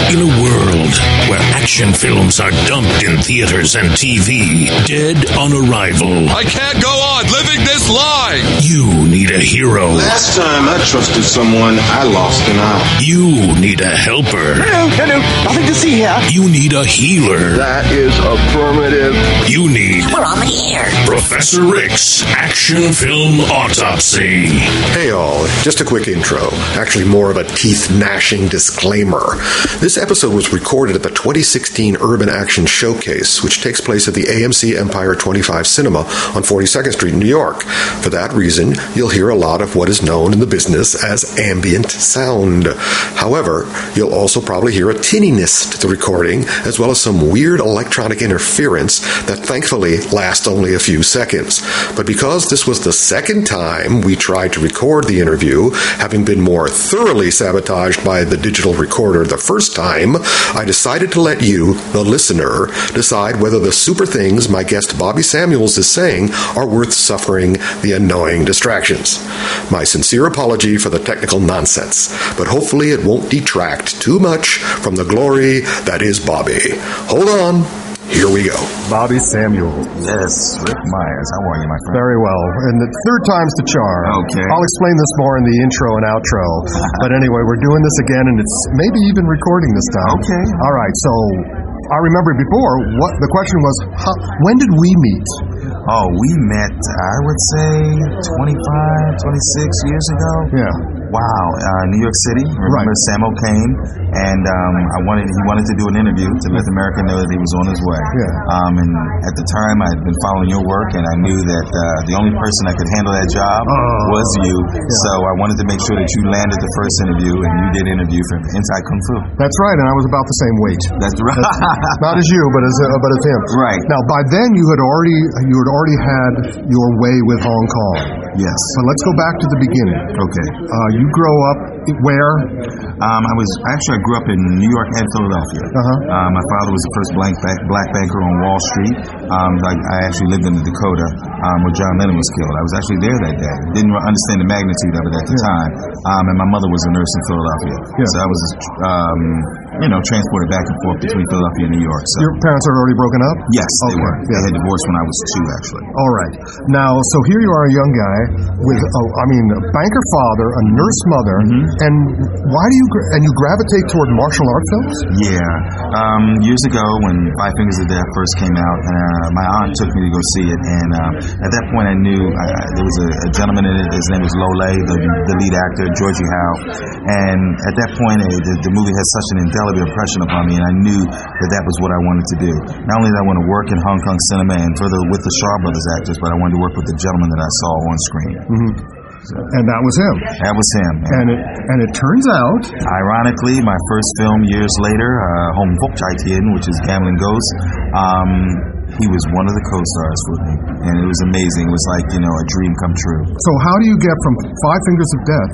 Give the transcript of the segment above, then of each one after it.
In a world where action films are dumped in theaters and TV, dead on arrival. I can't go on living this lie! You need a hero. Last time I trusted someone, I lost an eye. You need a helper. Hello, nothing to see here. You need a healer. That is affirmative. You need... We're on the air. Professor Rick's Action Film Autopsy. Hey all, just a quick intro. Actually more of a teeth-gnashing disclaimer. This episode was recorded at the 2016 Urban Action Showcase, which takes place at the AMC Empire 25 Cinema on 42nd Street in New York. For that reason, you'll hear a lot of what is known in the business as ambient sound. However, you'll also probably hear a tinniness to the recording, as well as some weird electronic interference that thankfully lasts only a few seconds. But because this was the second time we tried to record the interview, having been more thoroughly sabotaged by the digital recorder the first time, I decided to let you, the listener, decide whether the super things my guest Bobby Samuels is saying are worth suffering the annoying distractions. My sincere apology for the technical nonsense, but hopefully it won't detract too much from the glory that is Bobby. Hold on. Here we go. Bobby Samuels. Yes, Rick Myers. How are you, my friend? Very well. And the third time's the charm. Okay. I'll explain this more in the intro and outro. But anyway, we're doing this again, and it's maybe even recording this time. Okay. All right, so I remember before, the question was, when did we meet? Oh, we met, I would say, 25, 26 years ago. Yeah. Wow. New York City. Remember, Right. Samo came, and he wanted to do an interview to let America know that he was on his way. Yeah. And at the time, I had been following your work, and I knew that the only person that could handle that job was you. Yeah. So I wanted to make sure that you landed the first interview, and you did interview for Inside Kung Fu. That's right, and I was about the same weight. That's right. Not as you, but as him. Right. Now, by then you had already had your way with Hong Kong. Yes. But let's go back to the beginning. Okay. You grow up where? I grew up in New York and Philadelphia. My father was the first black banker on Wall Street. I actually lived in the Dakota where John Lennon was killed. I was actually there that day. Didn't understand the magnitude of it at the time. And my mother was a nurse in Philadelphia. Yeah. So I was, transported back and forth between Philadelphia and New York. So. Your parents are already broken up? Yes, they Okay. were. Yeah. They had divorced when I was 2, actually. All right. Now, so here you are, a young guy with, a banker father, a nurse mother, and why do you gravitate toward martial art films? Yeah. Years ago, when Five Fingers of Death first came out, my aunt took me to go see it, and at that point I knew there was a gentleman in it. His name was Lole, the lead actor, Georgie Howe, and at that point the movie had such an indelible impression upon me, and I knew that was what I wanted to do. Not only did I want to work in Hong Kong cinema and further with the Shaw Brothers actors, but I wanted to work with the gentleman that I saw on screen. So, and that was him. That was him. And it turns out, ironically, my first film years later, Home Book Tien, which is Gambling Ghost, he was one of the co-stars with me, and it was amazing. It was like, a dream come true. So how do you get from Five Fingers of Death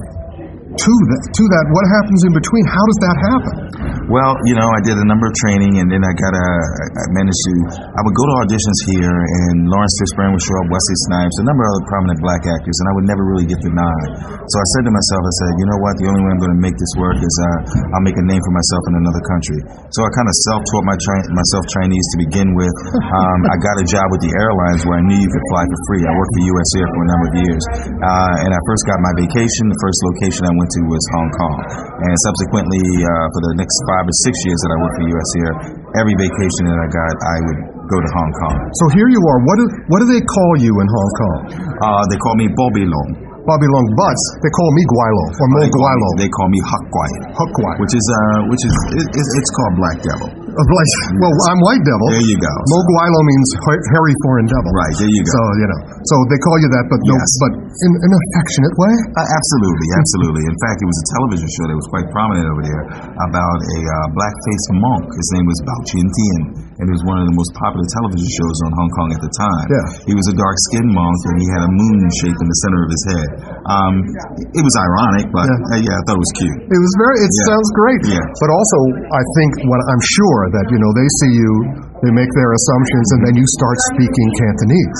to that? What happens in between? How does that happen? Well, I did a number of training, and then I managed to, I would go to auditions here, and Lawrence Fishburne would show up, Wesley Snipes, a number of other prominent black actors, and I would never really get the nod. So I said to myself, you know what, the only way I'm going to make this work is I'll make a name for myself in another country. So I kind of self-taught myself Chinese to begin with. I got a job with the airlines where I knew you could fly for free. I worked for US Air for a number of years. And I first got my vacation. The first location I went to was Hong Kong. And subsequently, for the next 5 or 6 years that I worked for US Air, every vacation that I got, I would go to Hong Kong. So here you are. What do they call you in Hong Kong? They call me Bobby Long. Bobby Long, but they call me Guilo or Mo Guilo. They call me Huck Guai. Huck Guai. Which is it's called Black Devil. Well, I'm White Devil. There you go. Mo Guilo means hairy foreign devil. Right, there you go. So they call you that, but yes. But in an affectionate way? Absolutely. In fact, it was a television show that was quite prominent over there about a black-faced monk. His name was Bao Chin Tien, and it was one of the most popular television shows on Hong Kong at the time. Yeah. He was a dark-skinned monk, and he had a moon shape in the center of his head. It was ironic, but I thought it was cute. It was sounds great. Yeah. But also, I think I'm sure that, they see you, they make their assumptions, and then you start speaking Cantonese.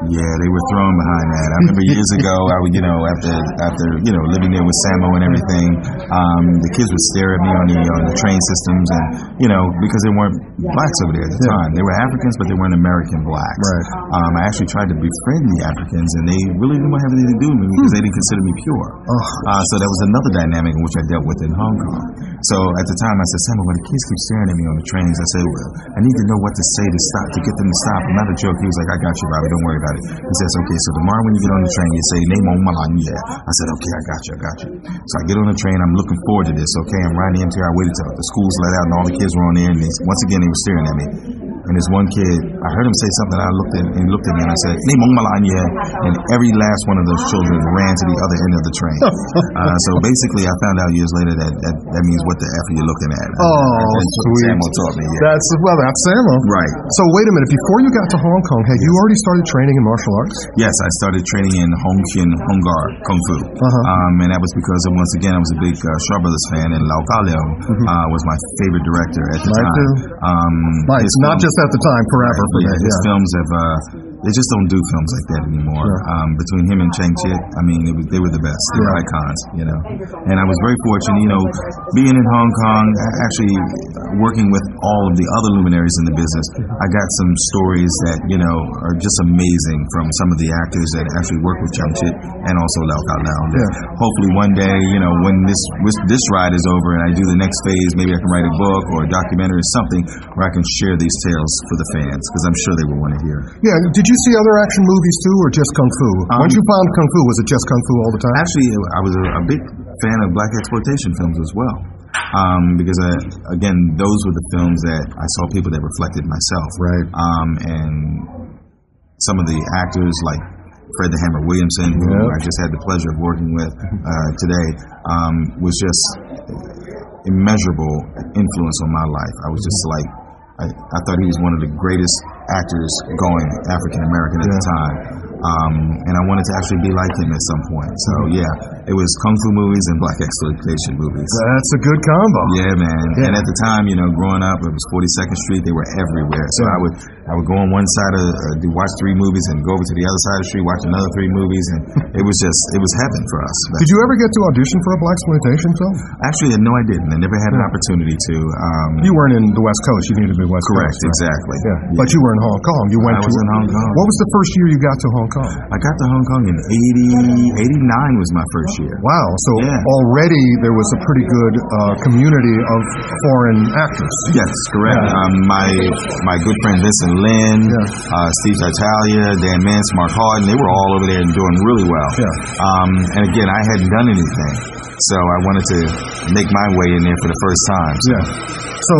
Yeah, they were thrown behind that. I remember years ago, I would, after living there with Samo and everything, the kids would stare at me on the train systems, and because there weren't blacks over there at the time. They were Africans, but they weren't American blacks. Right. I actually tried to befriend the Africans, and they really didn't have anything to do with me because they didn't consider me pure. So that was another dynamic in which I dealt with in Hong Kong. So at the time, I said, Samo, when the kids keep staring at me on the trains, I said, well, I need to know what to say to get them to stop. I'm not a joke. He was like, I got you, Bobby. Don't worry about it. He says, okay, so tomorrow when you get on the train, you say, Name on Malan, yeah. I said, okay, I got you. So I get on the train. I'm looking forward to this. Okay, I'm riding the MTR. I waited till the schools let out and all the kids were on there. And once again, they were staring at me. And this one kid, I heard him say something. I looked at him, and I said, Name on Malan, yeah. And every last one of those children ran to the other end of the train. So basically, I found out years later that means what the F are you looking at? Sweet. Samo taught me. Yeah. That's Samo. Right. So wait a minute. Before you got to Hong Kong, had you already started training in martial arts? Yes, I started training in Honggar Kung Fu. And that was because, once again, I was a big Shaw Brothers fan, and Lau Ka Leung was my favorite director at the time. Not just at the time, forever. Right, his films have... They just don't do films like that anymore. Between him and Chang Chit, I mean, they were the best. They were icons, And I was very fortunate, being in Hong Kong, actually working with all of the other luminaries in the business. I got some stories that, are just amazing from some of the actors that actually work with Chang Chit and also Lau Ka Leung. Hopefully one day, when this ride is over and I do the next phase, maybe I can write a book or a documentary or something where I can share these tales for the fans, because I'm sure they will want to hear. Yeah, did you see other action movies too, or just Kung Fu? Once you found Kung Fu, was it just Kung Fu all the time? Actually, I was a big fan of black exploitation films as well. Because, again, those were the films that I saw people that reflected myself. Right. And some of the actors like Fred the Hammer Williamson, who I just had the pleasure of working with today, was just immeasurable influence on my life. I was just like, I thought he was one of the greatest actors going African American at the time. And I wanted to actually be like him at some point. So yeah, it was Kung Fu movies and black exploitation movies. That's a good combo. Yeah, man. Yeah. And at the time, growing up, it was 42nd Street. They were everywhere. So I would go on one side watch 3 movies and go over to the other side of the street, watch another 3 movies, and it was heaven for us. Did you ever get to audition for a black exploitation film? Actually, no, I didn't. I never had an opportunity to. You weren't in the West Coast. You needed to be West Coast. Correct, exactly. Yeah. But you were in Hong Kong. I was in Hong Kong. What was the first year you got to Hong Kong? I got to Hong Kong in 89 was my first year. Wow. So already there was a pretty good community of foreign actors. Yes, correct. My good friend Vincent Lin, Steve Italia, Dan Mintz, Mark Harden, they were all over there and doing really well. And again, I hadn't done anything, so I wanted to make my way in there for the first time. So. So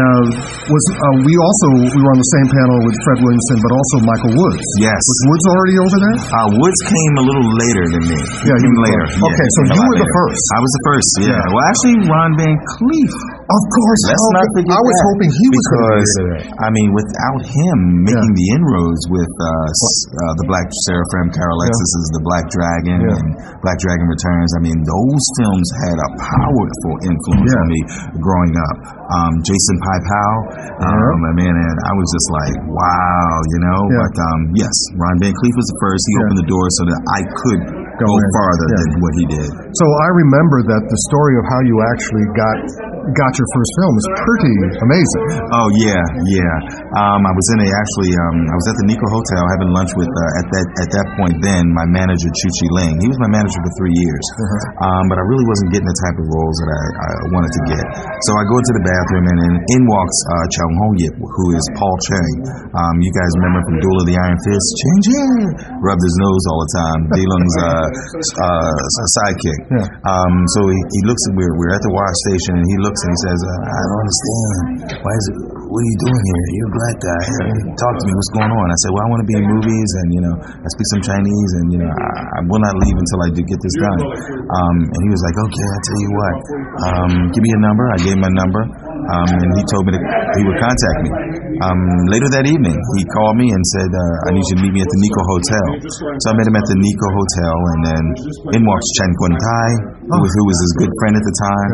we were on the same panel with Fred Williamson, but also Michael Woods. Yes. Was Woods already over there? Woods came a little later than me. Yeah, he came later. Okay, so you were the first. I was the first. Yeah. Well, actually, Ron Van Cleef. Of course. Let's not forget I was hoping he was going to be there. I mean, without him making the inroads with the Black Seraphim, Carol Alexis's The Black Dragon and Black Dragon Returns, I mean, those films had a powerful influence on me growing up. Jason Pai Pao, man, and I was just like, wow, But yes, Ron Van Cleef was the first. He opened the door so that I could go farther than what he did. So I remember that the story of how you actually got your first film is pretty amazing. Oh yeah. I was I was at the Nico Hotel having lunch with at that point then my manager Chu Chi Ling. He was my manager for 3 years, but I really wasn't getting the type of roles that I wanted to get. So I go into the bathroom and then in walks Chung Ho Yip, who is Paul Chang. You guys remember from Duel of the Iron Fist? Chang rubbed his nose all the time. Dilung's sidekick. So he looks at we're at the wash station and he looks and he says, I don't understand. What are you doing here? You're a black guy. Talk to me. What's going on? I said, well, I want to be in movies and, I speak some Chinese and, I will not leave until I do get this done. And he was like, okay, I'll tell you what. Give me a number. I gave him a number. And he told me that he would contact me. Later that evening, he called me and said, I need you to meet me at the Nico Hotel. So I met him at the Nico Hotel, and then in walks Chen Kun Tai, who was his good friend at the time.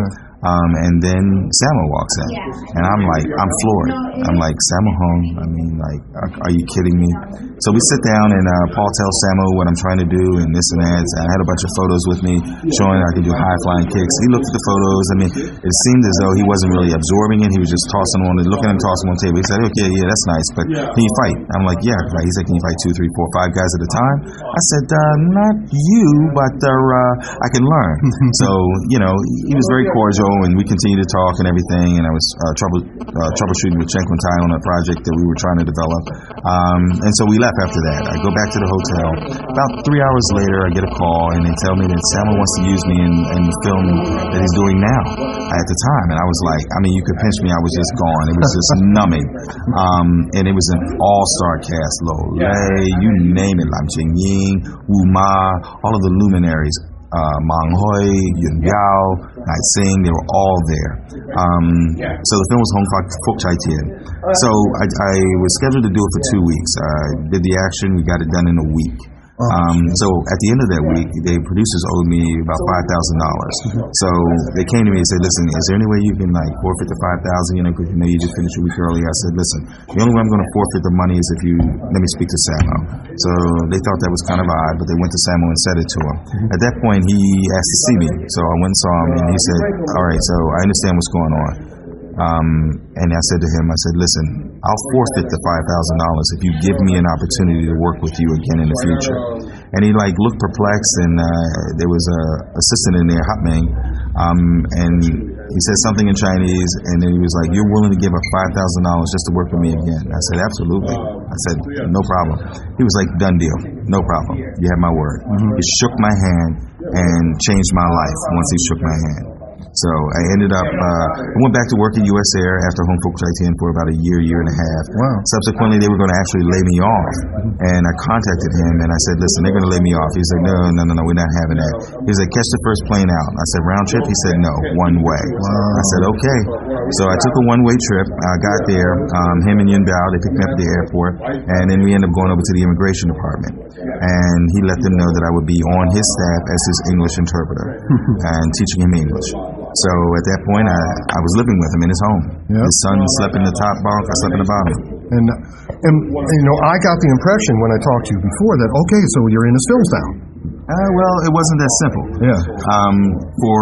And then Samo walks in, and I'm floored. I'm like, Samo home? I mean, like, are you kidding me? So we sit down, and Paul tells Samo what I'm trying to do, and this and that. I had a bunch of photos with me showing I could do high flying kicks. He looked at the photos. I mean, it seemed as though he wasn't really absorbing it. He was just tossing on it, looking and tossing on the table. He said, okay, yeah, that's nice, but can you fight? I'm like, yeah. He said, can you fight 2, 3, 4, 5 guys at a time? I said, not you, but I can learn. So, you know, he was very cordial, and we continued to talk and everything, and I was troubleshooting with Chen Quintai on a project that we were trying to develop. And so we left after that. I go back to the hotel. About 3 hours later, I get a call, and they tell me that Samo wants to use me in the film that he's doing now at the time. And I was like, I mean, you could pinch me, I was just gone. It was just numbing. And it was an all-star cast. Lo Lei, you name it, Lam Ching-ying, Wu Ma, all of the luminaries. Mang Hoi, Yun Biao, Nai Sing, they were all there. So the film was Hong Fuk Chai Tien. So I was scheduled to do it for 2 weeks. I did the action, we got it done in a week. So at the end of that week, the producers owed me about $5,000. So they came to me and said, listen, is there any way you can like forfeit the $5,000, you know, because you know you just finished a week early? I said, listen, the only way I'm going to forfeit the money is if you let me speak to Samo. So they thought that was kind of odd, but they went to Samo and said it to him. At that point, he asked to see me. So I went and saw him, and he said, all right, so I understand what's going on. And I said to him, I said, listen, I'll forfeit the $5,000 if you give me an opportunity to work with you again in the future. And he like looked perplexed, and there was a assistant in there, Hot Ming, and he said something in Chinese, and then he was like, you're willing to give up $5,000 just to work with me again? I said, absolutely. I said, no problem. He was like, done deal, no problem. You have my word. He shook my hand and changed my life once he shook my hand. So I ended up, I went back to work at U.S. Air after Hong Fuk Chai Tien for about a year and a half. Wow. Subsequently, they were going to actually lay me off. And I contacted him and I said, listen, they're going to lay me off. He's like, no, we're not having that. He was like, catch the first plane out. I said, round trip? He said, no, one way. Wow. I said, okay. So I took a one-way trip. I got there, him and Yun Biao, they picked me up at the airport. And then we ended up going over to the immigration department. And he let them know that I would be on his staff as his English interpreter and teaching him English. So at that point, I was living with him in his home. Yep. His son slept in the top bunk, I slept in the bottom. And you know, I got the impression when I talked to you before that, okay, so you're in his films now. Well, it wasn't that simple. Yeah. For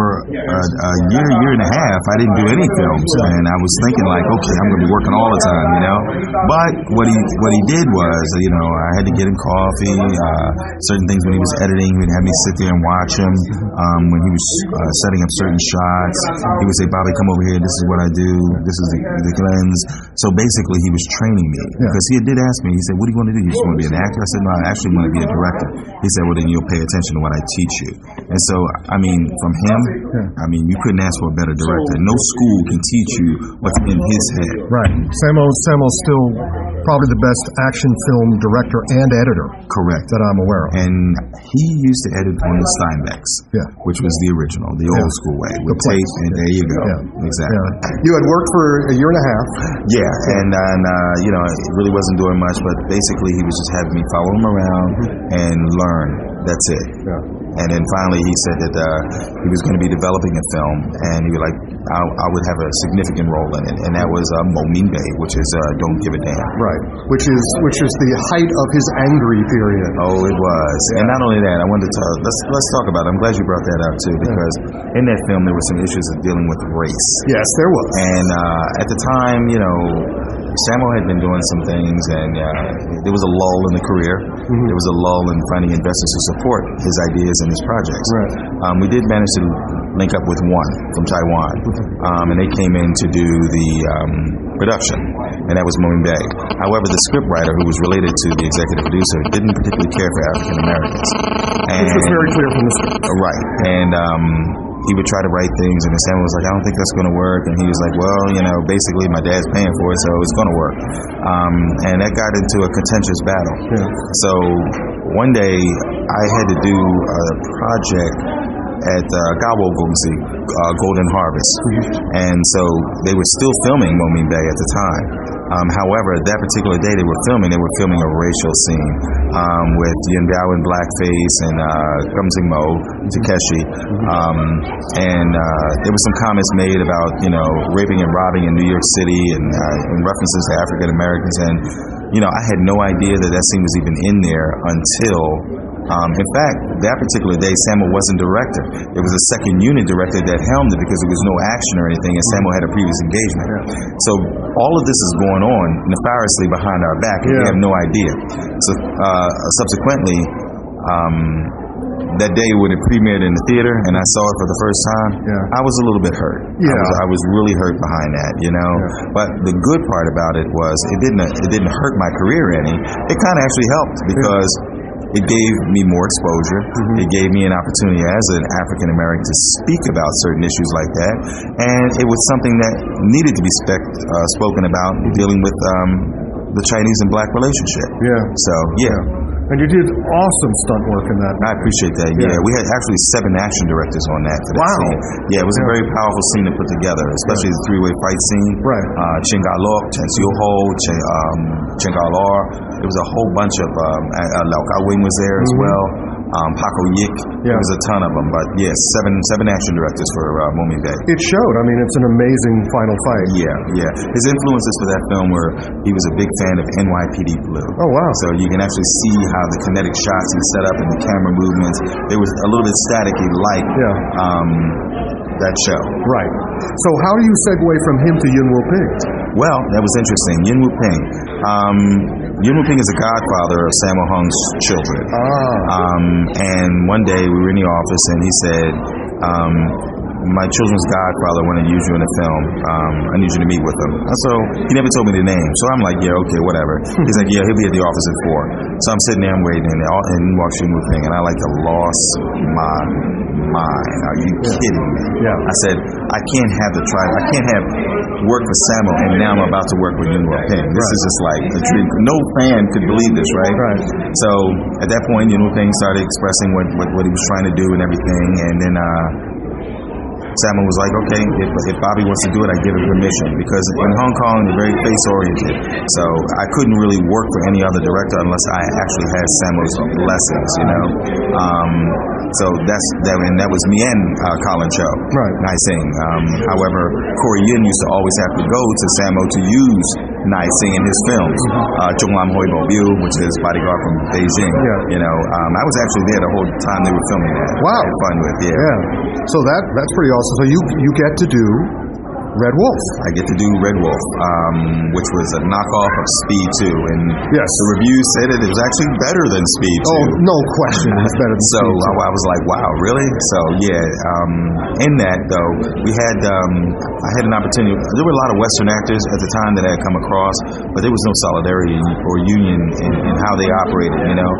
a year and a half, I didn't do any films, and I was thinking like, okay, I'm going to be working all the time, you know. But what he did was, you know, I had to get him coffee. Certain things when he was editing, he'd have me sit there and watch him. When he was setting up certain shots, he would say, Bobby, come over here. This is what I do. This is the lens. So basically, he was training me because he did ask me. He said, "What do you want to do? You just want to be an actor?" I said, "No, I actually want to be a director." He said, "Well, then you'll pay attention to what I teach you." And so, I mean, from him, I mean, you couldn't ask for a better director. No school can teach you what's in his head. Right. Samo's still probably the best action film director and editor. Correct. That I'm aware of. And he used to edit on the Steinbecks, which was the original, the old school way, with tape, and there you go. Yeah. Exactly. Yeah. You had worked for a year and a half. Yeah, and you know, it really wasn't doing much, but basically he was just having me follow him around and learn. That's it. Yeah. And then finally he said that he was going to be developing a film, and he was like, I would have a significant role in it, and that was Mo Min Bae, which is Don't Give a Damn. Right, which is the height of his angry period. Oh, it was. Yeah. And not only that, I wanted to let's talk about it. I'm glad you brought that up too, because in that film there were some issues of dealing with race. Yes, there was. And at the time, you know, Samo had been doing some things, and there was a lull in the career. There was a lull in finding investors to support his ideas and his projects. Right. We did manage to link up with one from Taiwan, and they came in to do the production, and that was Mo Min Bae. However, the scriptwriter, who was related to the executive producer, didn't particularly care for African Americans. Which was very clear from the script. Right. And he would try to write things, and Sam was like, I don't think that's going to work. And he was like, well, you know, basically my dad's paying for it, so it's going to work. And that got into a contentious battle. Yeah. So one day I had to do a project at Gawo Gongsi, Golden Harvest. And so they were still filming Mo Min Bae at the time. However, that particular day they were filming a racial scene with Yuen Biao in blackface and Gumsing Mo, Takeshi, and there were some comments made about raping and robbing in New York City and references to African Americans, and I had no idea that scene was even in there until. In fact, that particular day, Sammo wasn't director. It was a second unit director that helmed it because there was no action or anything, and Sammo had a previous engagement. So all of this is going on nefariously behind our back, and we have no idea. So subsequently, that day when it premiered in the theater and I saw it for the first time, I was a little bit hurt. I was really hurt behind that, But the good part about it was it didn't hurt my career any. It kind of actually helped because it gave me more exposure. It gave me an opportunity as an African American to speak about certain issues like that, and it was something that needed to be spoken about, dealing with the Chinese and black relationship. So And you did awesome stunt work in that. I appreciate that. We had actually 7 action directors on that for that scene. It was a very powerful scene to put together, especially the 3-way fight scene. Chen Ga-lok, Chen Xiu-ho, Chen Ga-lar. There was a whole bunch of Lau Ka-wing was there as well. Paco Yik. There was a ton of them, but yes, seven action directors for Momi Bay. It showed. I mean, it's an amazing final fight. His influences for that film were he was a big fan of NYPD Blue. Oh wow! So you can actually see how the kinetic shots he set up and the camera movements. There was a little bit staticky like that show. Right. So how do you segue from him to Yuen Woo-ping? Well, that was interesting. Yuen Woo-ping. Yuen Woo-ping is a godfather of Sammo Hung's children. And one day we were in the office and he said, my children's godfather wanted to use you in a film. I need you to meet with him. So he never told me the name. So I'm like, okay, whatever. He's like, he'll be at the office at 4. So I'm sitting there, I'm waiting, and in walks Yuen Woo-ping, and I like to lost my mind. Are you kidding me? I said, I can't have work for Sammo, and now I'm about to work with Yuen Woo-ping. This is just like a dream. No fan could believe this, right? So at that point, Yuen Woo-ping started expressing what he was trying to do and everything, and then Sammo was like, okay, if Bobby wants to do it, I give him permission. Because in Hong Kong, they're very face-oriented. So I couldn't really work for any other director unless I actually had Sammo's lessons, So that was me and Colin Cho. Nai Sing. However, Corey Yuen used to always have to go to Sammo to use Nai Sing in his films. Chung Lam Hoi Bo Biu, which is Bodyguard from Beijing. I was actually there the whole time they were filming that. Wow. I had fun with So that's pretty awesome. So you get to do Red Wolf. I get to do Red Wolf, which was a knockoff of Speed 2. And the reviews said it was actually better than Speed 2. Oh, no question. It's better than so Speed 2. I was like, wow, really? So, in that, though, we had, I had an opportunity. There were a lot of Western actors at the time that I had come across, but there was no solidarity or union in how they operated,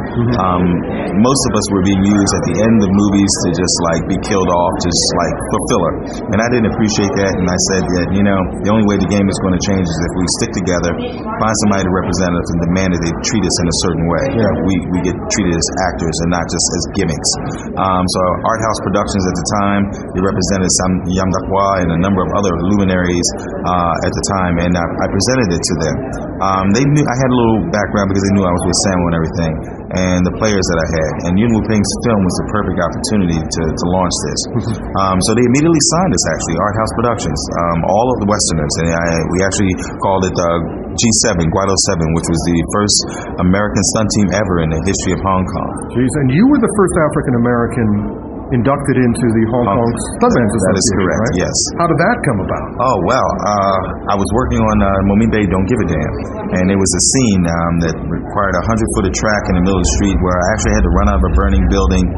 Most of us were being used at the end of movies to just, be killed off, just, for filler. And I didn't appreciate that, and I said, that, the only way the game is going to change is if we stick together, find somebody to represent us, and demand that they treat us in a certain way. We get treated as actors and not just as gimmicks. So Art House Productions at the time, they represented Sam Yam Dak-hwa and a number of other luminaries at the time, and I presented it to them. They knew I had a little background because they knew I was with Sammo and everything, and the players that I had. And Yuen Woo-ping's film was the perfect opportunity to launch this. So they immediately signed us, actually, Art House Productions. All of the Westerners, and we actually called it G7, Guido 7, which was the first American stunt team ever in the history of Hong Kong. Jeez, and you were the first African American inducted into the Hong Kong Stuntmen's Association. That is correct, right? yes. How did that come about? Oh, well, I was working on Momi Bay Don't Give a Damn, and there was a scene that required a 100-foot track in the middle of the street where I actually had to run out of a burning building,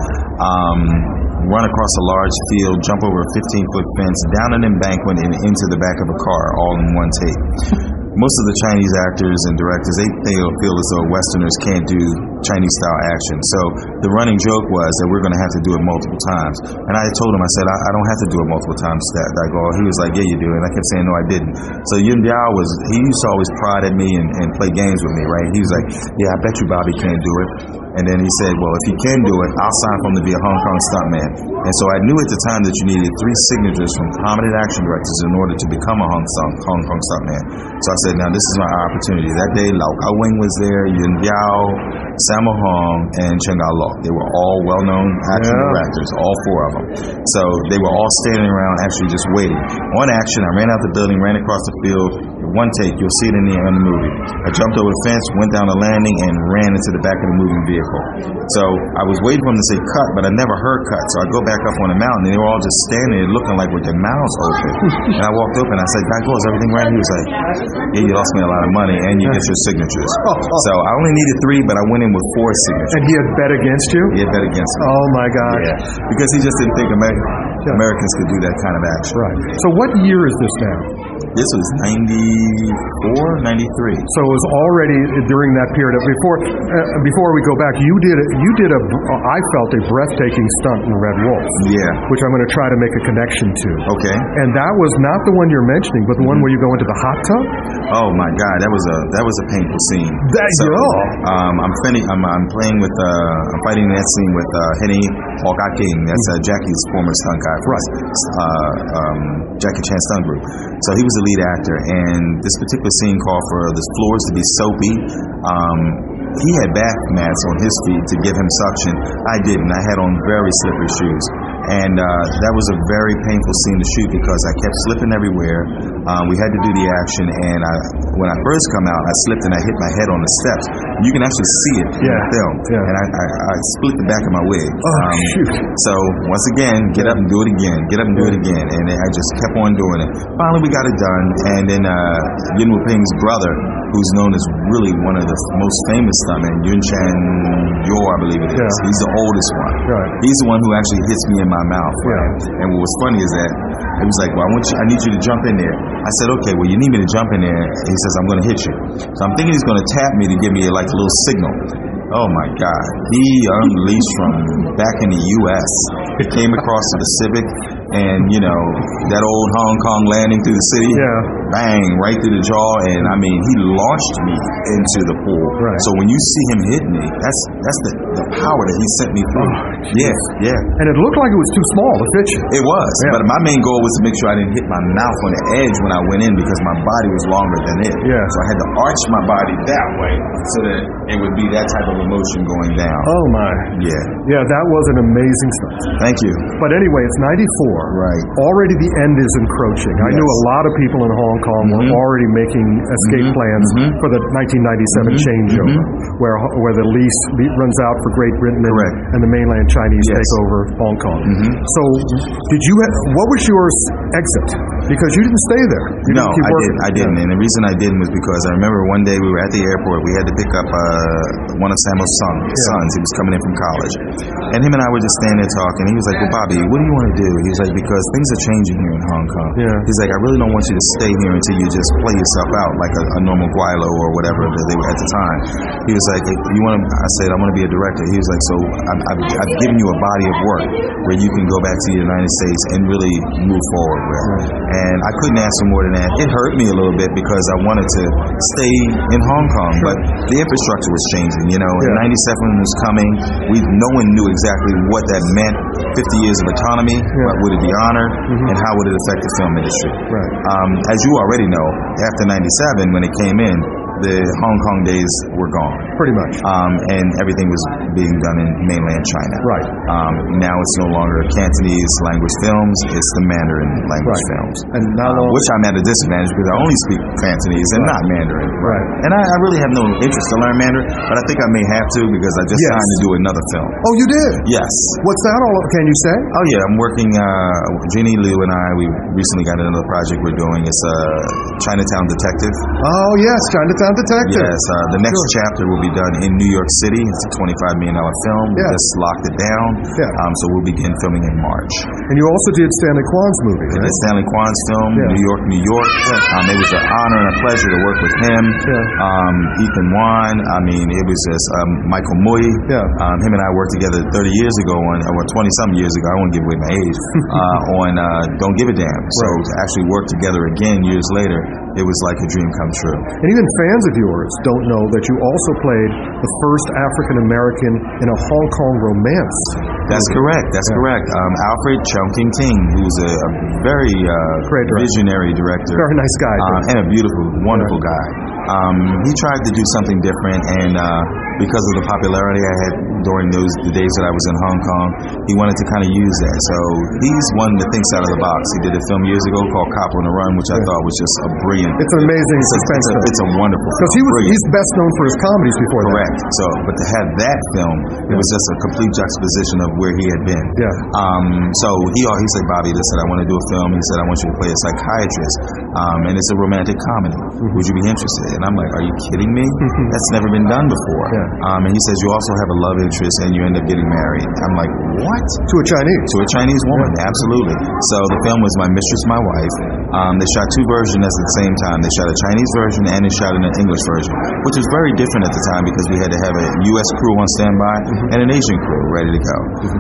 run across a large field, jump over a 15-foot fence, down an embankment, and into the back of a car, all in one take. Most of the Chinese actors and directors, they feel as though Westerners can't do Chinese-style action. So the running joke was that we're going to have to do it multiple times. And I told him, I said, I don't have to do it multiple times. He was like, yeah, you do. And I kept saying, no, I didn't. So Yuen Biao he used to always prod at me and play games with me, right? He was like, yeah, I bet you Bobby can't do it. And then he said, well, if you can do it, I'll sign for him to be a Hong Kong stuntman. And so I knew at the time that you needed 3 signatures from prominent action directors in order to become a Hong Kong stuntman. So I said, now this is my opportunity. That day, Lau Kao Wing was there, Yun Biao, Sammo Hong, and Chen Gao Lok. They were all well-known action directors, all 4 of them. So they were all standing around actually just waiting. On action, I ran out the building, ran across the field. One take, you'll see it in the movie. I jumped over the fence, went down the landing, and ran into the back of the moving vehicle. So I was waiting for them to say cut, but I never heard cut. So I go back up on the mountain, and they were all just standing there looking like with their mouths open. And I walked up and I said, Michael, is everything right? He was like, yeah, you lost me a lot of money, and you get your signatures. So I only needed 3, but I went in with 4 signatures. And he had bet against you? He had bet against me. Oh, my God. Yeah, because he just didn't think Americans could do that kind of action. Right. So what year is this now? This was 94, 93. So it was already during that period. Before we go back, you did I felt a breathtaking stunt in Red Wolf. Yeah. Which I'm going to try to make a connection to. Okay. And that was not the one you're mentioning, but the one where you go into the hot tub? Oh my God, that was a painful scene. I'm playing with I'm fighting in that scene with Henny Hawk King. That's Jackie's former stunt guy from Jackie Chan stunt group. So he was the lead actor, and this particular scene called for the floors to be soapy. He had bath mats on his feet to give him suction. I didn't. I had on very slippery shoes. And that was a very painful scene to shoot because I kept slipping everywhere. We had to do the action, and when I first come out, I slipped and I hit my head on the steps. You can actually see it in the film. Yeah. And I split the back of my wig. So once again, get up and do it again. Get up and do it again. And I just kept on doing it. Finally, we got it done. And then Yuen Woo-ping's brother, who's known as really one of the most famous stuntmen, Yun Chan Yor, I believe it is. Yeah. He's the oldest one. Right. He's the one who actually hits me in my mouth. Right? Yeah. And what was funny is that he was like, well, I need you to jump in there. I said, okay, well, you need me to jump in there. And he says, I'm going to hit you. So I'm thinking he's going to tap me to give me like a little signal. Oh my God. He unleashed from back in the U.S. He came across the Pacific, and you know, that old Hong Kong landing through the city, bang, right through the jaw, and I mean, he launched me into the pool. Right. So when you see him hit me, that's the power that he sent me through. Yeah. And it looked like it was too small to fit you. It was, but my main goal was to make sure I didn't hit my mouth on the edge when I went in because my body was longer than it. Yeah. So I had to arch my body that way so that it would be that type of emotion going down. Oh my. Yeah, that was an amazing stunt. Thank you. But anyway, it's 94. Right. Already the end is encroaching. I knew a lot of people in Hong Kong were already making escape plans for the 1997 changeover, where the lease runs out for Great Britain and the mainland Chinese take over Hong Kong. So what was your exit? Because you didn't stay there. I didn't. And the reason I didn't was because I remember one day we were at the airport. We had to pick up one of Sammo's sons. He was coming in from college. And him and I were just standing there talking. He was like, well, Bobby, what do you want to do? He was like, because things are changing here in Hong Kong. Yeah. He's like, I really don't want you to stay here until you just play yourself out like a normal Guilo or whatever that they were at the time. He was like, I said, I want to be a director. He was like, so I've given you a body of work where you can go back to the United States and really move forward with. And I couldn't ask for more than that. It hurt me a little bit because I wanted to stay in Hong Kong, but the infrastructure was changing, you know, and 97 was coming. No one knew exactly what that meant. 50 years of autonomy, would it be honored, and how would it affect the film industry? Right. As you already know, after 97, when it came in, the Hong Kong days were gone. Pretty much. And everything was being done in mainland China. Right. Now it's no longer Cantonese language films, it's the Mandarin language films. And which I'm at a disadvantage because I only speak Cantonese and not Mandarin. Right. And I really have no interest to learn Mandarin, but I think I may have to because I just signed to do another film. Oh, you did? Yes. What's that all? Can you say? Oh, yeah. I'm working, Jeannie Liu and we recently got another project we're doing. It's Chinatown Detective. Oh, yes. Chinatown Detective. Yes, the next chapter will be done in New York City. It's a $25 million film. We just locked it down. So we'll begin filming in March. And you also did Stanley Kwan's movie, right? The Stanley Kwan's film, New York, New York. It was an honor and a pleasure to work with him. Ethan Wan. I mean, it was just Michael Mui. Him and I worked together 30 years ago or 20-something years ago. I won't give away my age. On Don't Give a Damn. So to actually work together again years later, it was like a dream come true. And even fans of yours don't know that you also played the first African American in a Hong Kong romance. That's correct. Alfred Chungking Ting, who's a very visionary director. Very nice guy. And a beautiful, wonderful guy. He tried to do something different, and because of the popularity I had during the days that I was in Hong Kong, he wanted to kind of use that. So he's one that thinks out of the box. He did a film years ago called Cop on the Run, which I thought was just a brilliant. It's an amazing suspense film. It's a wonderful film. Because he's best known for his comedies before that. Correct. So, but to have that film, it was just a complete juxtaposition of where he had been. Yeah. So he said, Bobby, listen, I want to do a film. He said, I want you to play a psychiatrist, and it's a romantic comedy. Would you be interested? And I'm like, are you kidding me? That's never been done before. Yeah. And he says, you also have a love interest, and you end up getting married. I'm like, what? To a Chinese? To a Chinese woman, absolutely. So the film was My Mistress, My Wife. They shot two versions at the same time. They shot a Chinese version and they shot an English version, which was very different at the time because we had to have a U.S. crew on standby and an Asian crew ready to go.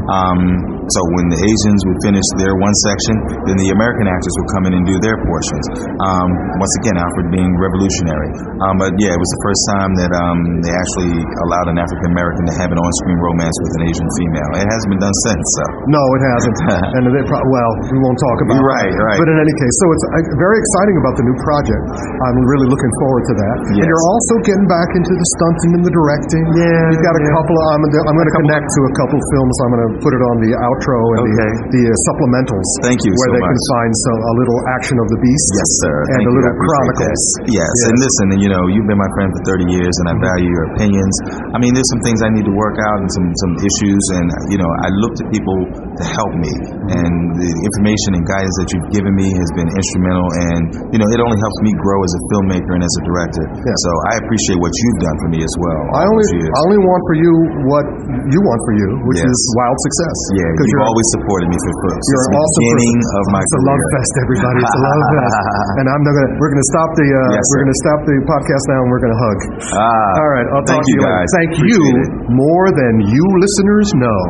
So when the Asians would finish their one section, then the American actors would come in and do their portions. Once again, Alfred being revolutionary. But yeah, it was the first time that they actually allowed an African American to have an on-screen romance with an Asian female. It hasn't been done since. So. No, it hasn't. And we won't talk about right, that. Right. But in any case, so it's very exciting about the new project. I'm really looking forward to that. Yes. And you're also getting back into the stunting and the directing. Yeah. You've got a couple of, I'm going to connect to a couple films. I'm going to put it on the outro and the supplementals. Thank you where so they much. can find a little Action of the Beast. Yes, sir. And a little Chronicles. Yes. And listen, you've been my friend for 30 years and I value your opinions. I mean, there's some things I need to work out and some issues, and I look to people to help me, and the information and guidance that you've given me has been instrumental, and it only helps me grow as a filmmaker and as a director. Yeah. So I appreciate what you've done for me as well. I only want for you what you want for you, which is wild success. Yeah, you've always supported me since you're the beginning of my career. It's a love fest, everybody. It's a love fest, and we're going to stop the we're going to stop the podcast now, and we're going to hug. All right, I'll talk to you guys. Thank you more than you listeners know.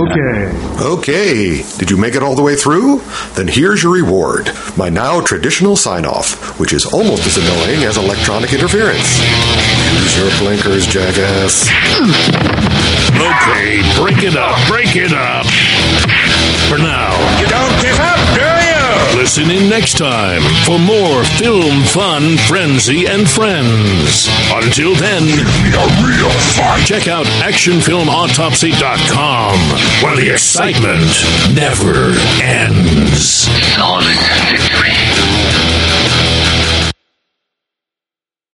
Okay. Did you make it all the way through? Then here's your reward. My now traditional sign-off, which is almost as annoying as electronic interference. Use your blinkers, jackass. Okay, break it up. For now. You don't give up, do you? Listen in next time for more film fun, frenzy, and friends. Until then, Give me a real fight. check out actionfilmautopsy.com, where the excitement never ends.